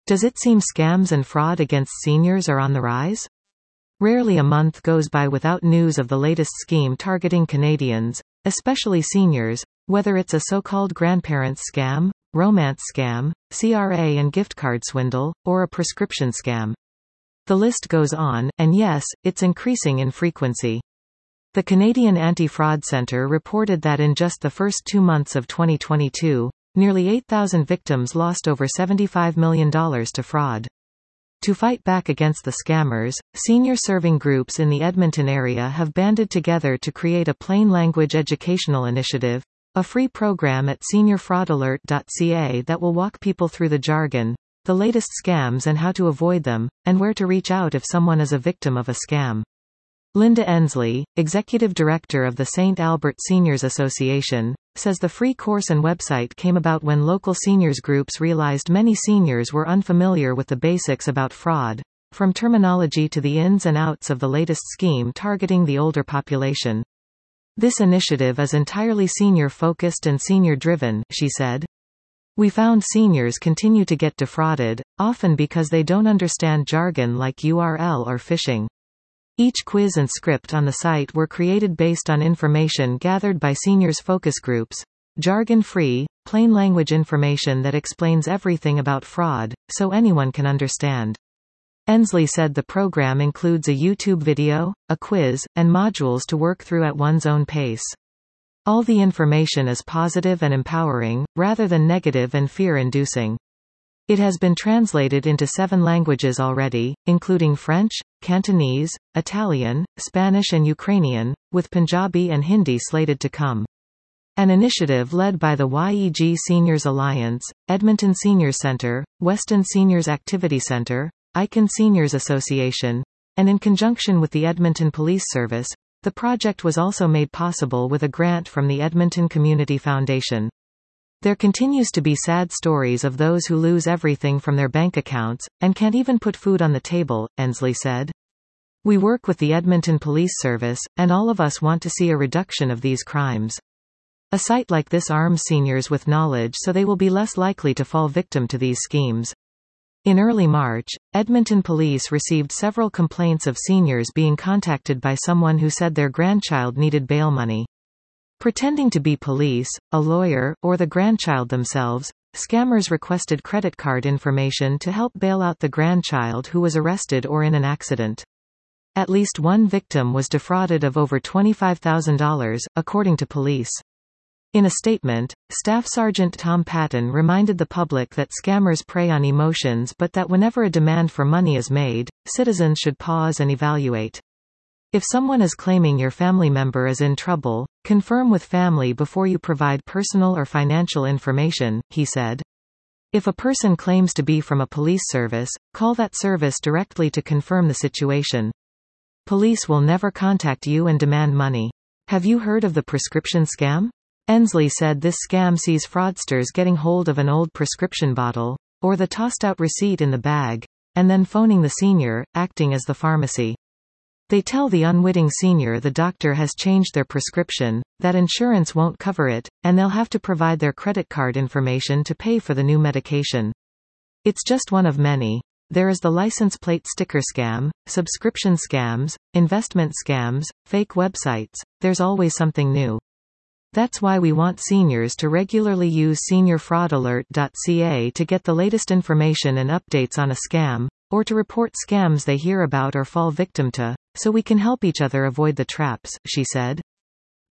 Does it seem scams and fraud against seniors are on the rise? Rarely a month goes by without news of the latest scheme targeting Canadians, especially seniors, whether it's a so-called grandparents scam, romance scam, CRA and gift card swindle, or a prescription scam. The list goes on, and yes, it's increasing in frequency. The Canadian Anti-Fraud Centre reported that in just the first 2 months of 2022, nearly 8,000 victims lost over $75 million to fraud. To fight back against the scammers, senior-serving groups in the Edmonton area have banded together to create a plain language educational initiative, a free program at seniorfraudalert.ca that will walk people through the jargon, the latest scams and how to avoid them, and where to reach out if someone is a victim of a scam. Linda Ensley, Executive Director of the St. Albert Seniors Association, says the free course and website came about when local seniors groups realized many seniors were unfamiliar with the basics about fraud, from terminology to the ins and outs of the latest scheme targeting the older population. This initiative is entirely senior-focused and senior-driven, she said. We found seniors continue to get defrauded, often because they don't understand jargon like URL or phishing. Each quiz and script on the site were created based on information gathered by seniors' focus groups. Jargon-free, plain language information that explains everything about fraud, so anyone can understand. Ensley said the program includes a YouTube video, a quiz, and modules to work through at one's own pace. All the information is positive and empowering, rather than negative and fear-inducing. It has been translated into 7 languages already, including French, Cantonese, Italian, Spanish and Ukrainian, with Punjabi and Hindi slated to come. An initiative led by the YEG Seniors Alliance, Edmonton Seniors Centre, Weston Seniors Activity Centre, Icon Seniors Association, and in conjunction with the Edmonton Police Service, the project was also made possible with a grant from the Edmonton Community Foundation. There continues to be sad stories of those who lose everything from their bank accounts, and can't even put food on the table, Ensley said. We work with the Edmonton Police Service, and all of us want to see a reduction of these crimes. A site like this arms seniors with knowledge so they will be less likely to fall victim to these schemes. In early March, Edmonton Police received several complaints of seniors being contacted by someone who said their grandchild needed bail money. Pretending to be police, a lawyer, or the grandchild themselves, scammers requested credit card information to help bail out the grandchild who was arrested or in an accident. At least one victim was defrauded of over $25,000, according to police. In a statement, Staff Sergeant Tom Patton reminded the public that scammers prey on emotions but that whenever a demand for money is made, citizens should pause and evaluate. If someone is claiming your family member is in trouble, confirm with family before you provide personal or financial information, he said. If a person claims to be from a police service, call that service directly to confirm the situation. Police will never contact you and demand money. Have you heard of the prescription scam? Ensley said this scam sees fraudsters getting hold of an old prescription bottle, or the tossed-out receipt in the bag, and then phoning the senior, acting as the pharmacy. They tell the unwitting senior the doctor has changed their prescription, that insurance won't cover it, and they'll have to provide their credit card information to pay for the new medication. It's just one of many. There is the license plate sticker scam, subscription scams, investment scams, fake websites. There's always something new. That's why we want seniors to regularly use seniorfraudalert.ca to get the latest information and updates on a scam, or to report scams they hear about or fall victim to, so we can help each other avoid the traps, she said.